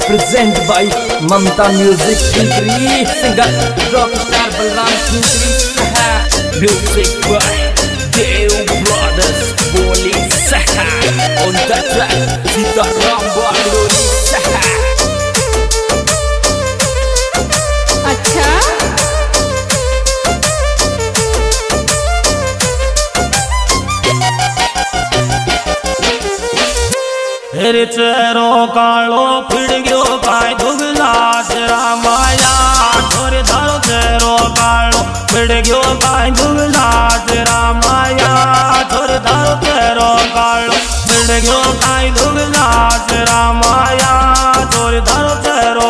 present by Mamta Music Khinkri, singer rockstar Balram Khinkri, music by Dev Brothers Boli Saha, on the track Sitaram Baloli Saha. अच्छा फिर चेहरो कालो फिर गयो काय दुगला तेरा माया छोरे धारो चेहरो कालो फिर गयो काय दुगला तेरा माया छोरे धारो चेहरो कालो फिर गयो काय दुगला तेरा माया छोरे धारो चेहरो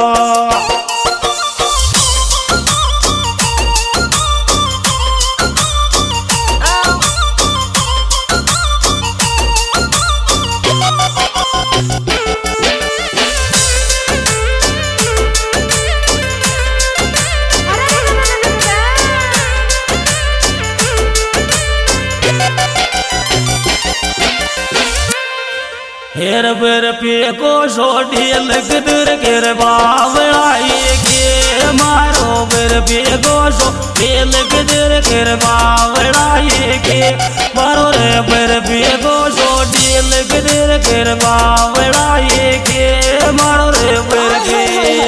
हेर बेर पे को सोडी लगदर गिर बावड़ाई के मारो बेर पे को सोडी लगदर गिर बावड़ाई के मारो रे बेर पे को सोडी लगदर गिर बावड़ाई के मारो रे बेर के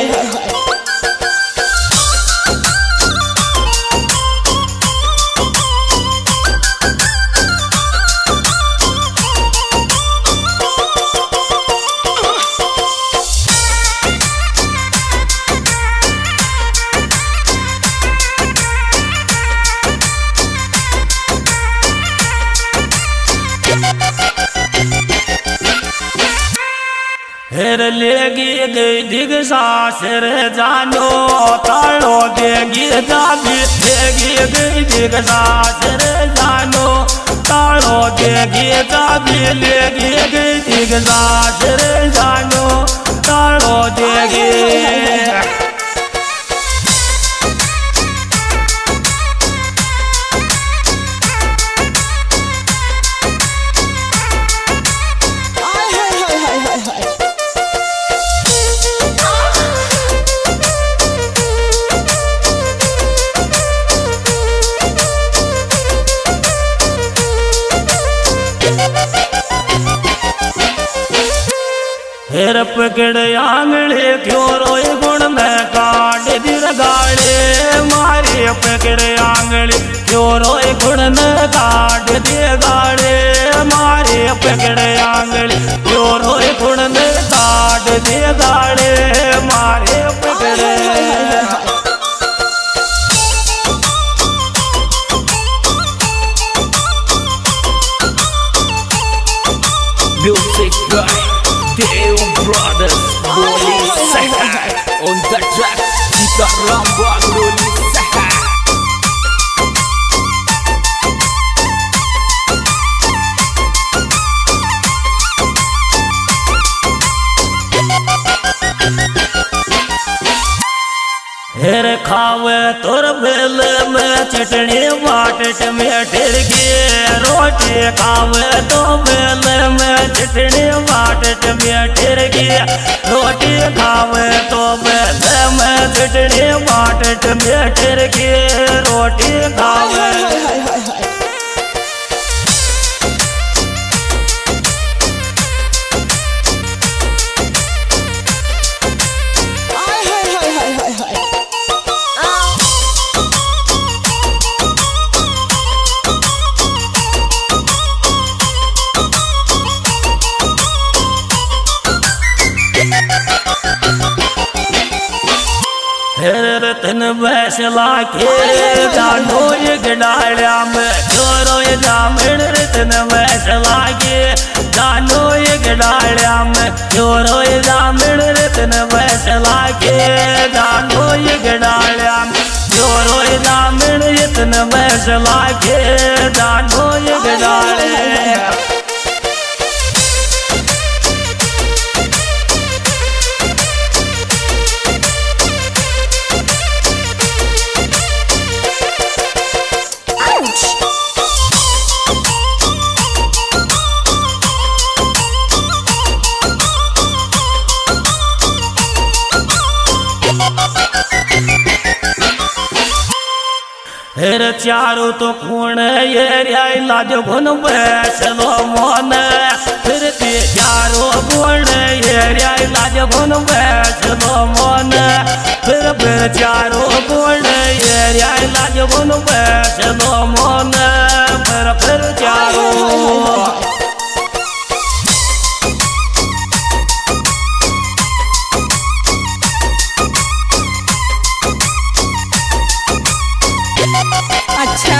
हेर लेगी गई दिग सासर जानो तालो देगी जागी लेगी गई दिग सासर जानो तालो देगी जागी लेगी गई दिग सासर जानो तालो देगी हेर पकड़ आंगले क्यों रोए गुण में काट दिर गाड़े मारे पकड़ आंगले क्यों रोए गुण में काट दिए गाड़े मारे पकड़ आंगले क्यों रोए गुण में काट दिए गाड़े मारे पकड़े Music by Dev Brothers Boli Saha, on the track Sitaram Baloli Saha. हेर खावे तोर बेल में चटनी बाटट में टिरगी रोटी खावे तो बेल में चटनी बाटट में टिरगी रोटी खावे तो बेल में चटनी बाटट में टिरगी रोटी खावे हेर तन बैसला के जानो ये गडालिया में चोरो ये जामण रतन बैसला के जानो ये गडालिया में चोरो ये जामण रतन बैसला के जानो ये गडालिया में चोरो ये जामण रतन बैसला के जानो ये गडालिया फिर चारों तो खून ये लाज गुन बैसलो मोन फिर ते चारों गुण ये लाज गुन बैसलो मोन फिर चारों गुण ये लाज गुन बैसलो मोन फिर चारों अच्छा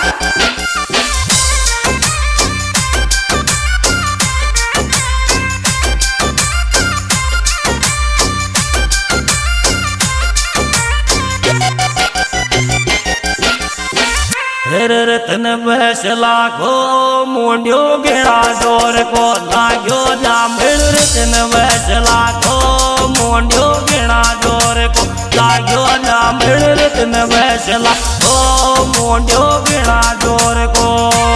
फिर रतन बसला को मुंडियो गिरा जोर को लाग्यो जामिल रतन बसला को मुंडियो गिरा जोर को लाग्यो जामिल रतन बसला को मुंडियो गिरा जोर को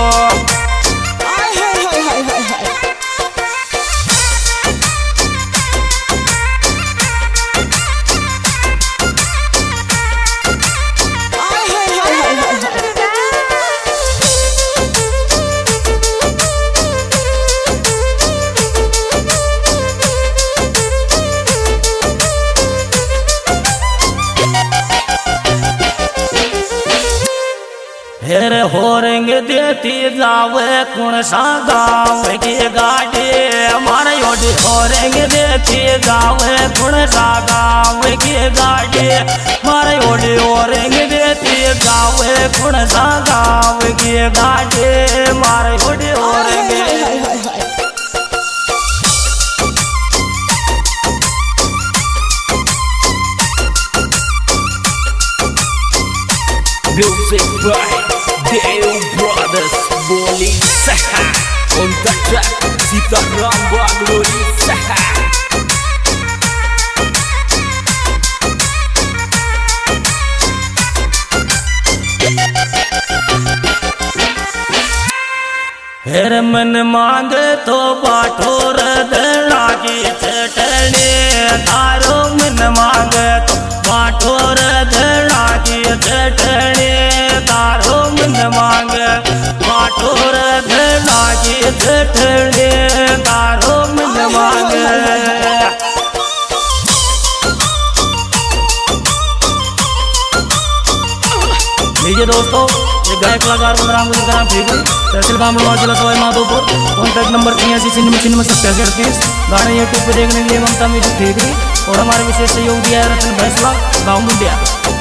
फिर होरेंग देती जावे कौन सा गाँव की गाड़ी हमारे योडी होरेंग देती जावे कौन सा गाँव की गाड़ी हमारे योडी होरेंग देती जावे कौन सा गाँव की गाड़ी हमारे योडी होरेंग Music by Deo Brothers Boli Saha. On the track Sitaram Bagloli Saha. फिर मन मांग तो बाठोर दला की चटनी तारो मन मांग तो बाठोर दला की चटनी तारो मन मांग बाठोर दला की चटनी तारो मन मांग लीजिए दोस्तों ये गायक कलाकार बलराम गुजर का नाम ठीक है तहसील बामड़ो जिला सवाई माधोपुर कॉन्टैक्ट नंबर 86 गाने यूट्यूब पे देखने के लिए ममता म्यूजिक ठीक है और हमारे विशेष सहयोग दिया है रतन फैसला गाँव मुंडिया।